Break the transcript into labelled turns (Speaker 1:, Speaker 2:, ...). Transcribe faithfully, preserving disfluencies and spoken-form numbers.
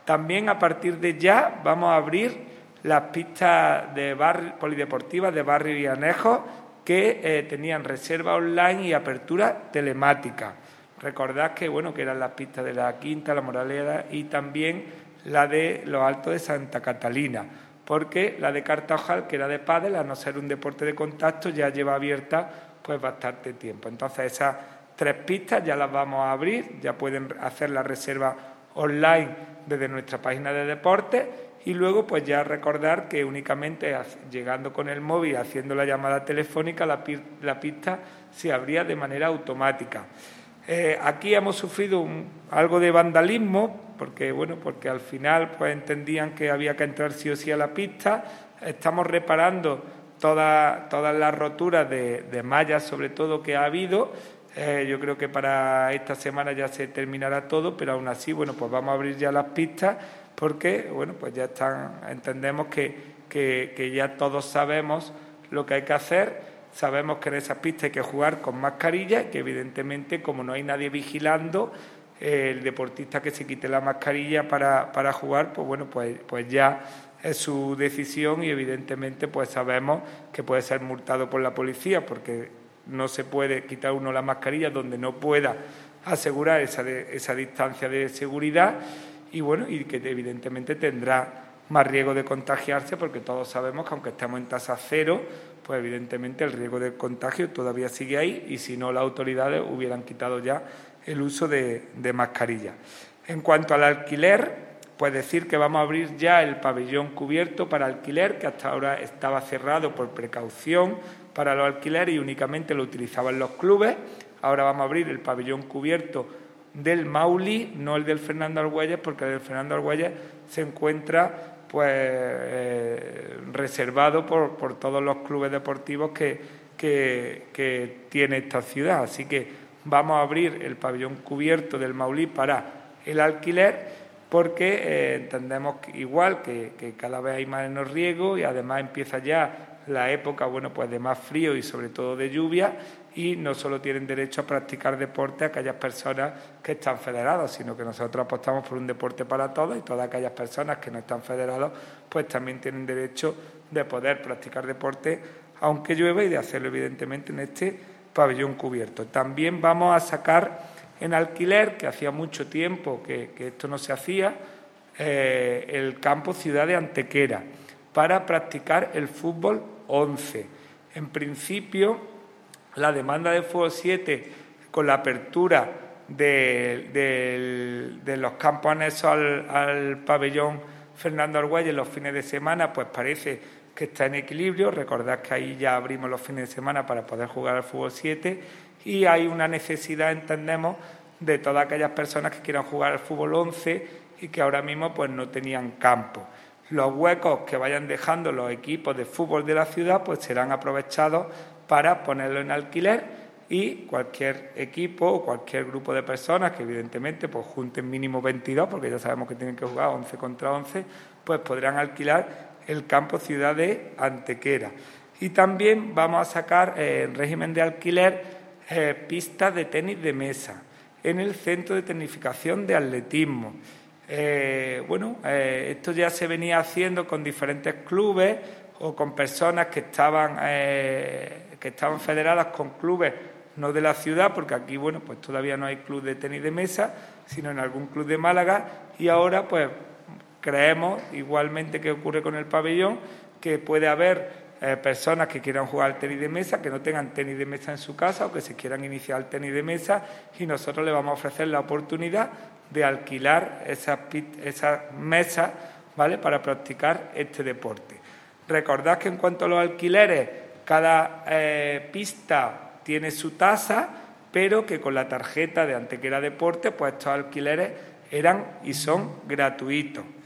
Speaker 1: También a partir de ya vamos a abrir las pistas de barrio, polideportivas de barrio y anejos que eh, tenían reserva online y apertura telemática. Recordad que, bueno, que eran las pistas de la Quinta, la Moraleda y también la de los Altos de Santa Catalina, porque la de Cartajal, que era de pádel, a no ser un deporte de contacto, ya lleva abierta pues bastante tiempo. Entonces esas tres pistas ya las vamos a abrir, ya pueden hacer la reserva online desde nuestra página de deportes y luego pues ya recordar que únicamente llegando con el móvil, haciendo la llamada telefónica, la, la pista se abría de manera automática. Eh, aquí hemos sufrido un, algo de vandalismo, porque bueno, porque al final pues entendían que había que entrar sí o sí a la pista. Estamos reparando toda, todas las roturas de, de mallas, sobre todo, que ha habido. Eh, yo creo que para esta semana ya se terminará todo, pero aún así, bueno, pues vamos a abrir ya las pistas, porque bueno, pues ya están, entendemos que, que, que ya todos sabemos lo que hay que hacer. Sabemos que en esas pistas hay que jugar con mascarilla y que evidentemente, como no hay nadie vigilando, eh, el deportista que se quite la mascarilla para, para jugar, pues bueno, pues, pues ya es su decisión y evidentemente pues sabemos que puede ser multado por la policía, porque no se puede quitar uno la mascarilla donde no pueda asegurar esa, de, esa distancia de seguridad y bueno, y que evidentemente tendrá más riesgo de contagiarse, porque todos sabemos que aunque estemos en tasa cero, pues evidentemente el riesgo de contagio todavía sigue ahí y si no las autoridades hubieran quitado ya el uso de, de mascarilla. En cuanto al alquiler, pues decir que vamos a abrir ya el pabellón cubierto para alquiler, que hasta ahora estaba cerrado por precaución para los alquileres y únicamente lo utilizaban los clubes. Ahora vamos a abrir el pabellón cubierto del Mauli, no el del Fernando Argüelles, porque el del Fernando Argüelles se encuentra pues eh, reservado por, por todos los clubes deportivos que, que, que tiene esta ciudad. Así que vamos a abrir el pabellón cubierto del Maulí para el alquiler, porque eh, entendemos que igual que, que cada vez hay menos riesgo y además empieza ya la época, bueno, pues de más frío y sobre todo de lluvia, y no solo tienen derecho a practicar deporte aquellas personas que están federadas, sino que nosotros apostamos por un deporte para todos y todas aquellas personas que no están federados pues también tienen derecho de poder practicar deporte aunque llueva y de hacerlo evidentemente en este pabellón cubierto. También vamos a sacar en alquiler, que hacía mucho tiempo que, que esto no se hacía, eh, el campo Ciudad de Antequera para practicar el fútbol once. En principio, la demanda de fútbol siete con la apertura de, de, de los campos anexos al, al pabellón Fernando Argüelles los fines de semana, pues parece que está en equilibrio. Recordad que ahí ya abrimos los fines de semana para poder jugar al fútbol siete y hay una necesidad, entendemos, de todas aquellas personas que quieran jugar al fútbol once y que ahora mismo pues no tenían campo. Los huecos que vayan dejando los equipos de fútbol de la ciudad pues serán aprovechados para ponerlo en alquiler y cualquier equipo o cualquier grupo de personas que evidentemente pues junten mínimo veintidós, porque ya sabemos que tienen que jugar once contra once, pues podrán alquilar el campo Ciudad de Antequera. Y también vamos a sacar eh, en régimen de alquiler eh, pistas de tenis de mesa en el Centro de Tecnificación de Atletismo. Eh, bueno, eh, esto ya se venía haciendo con diferentes clubes o con personas que estaban eh, que estaban federadas con clubes no de la ciudad, porque aquí bueno pues todavía no hay club de tenis de mesa, sino en algún club de Málaga, y ahora pues creemos, igualmente que ocurre con el pabellón, que puede haber eh, personas que quieran jugar al tenis de mesa, que no tengan tenis de mesa en su casa o que se quieran iniciar el tenis de mesa, y nosotros les vamos a ofrecer la oportunidad de alquilar esas, esas mesas, ¿vale?, para practicar este deporte. Recordad que en cuanto a los alquileres, cada eh, pista tiene su tasa, pero que con la tarjeta de Antequera Deporte, pues estos alquileres eran y son gratuitos.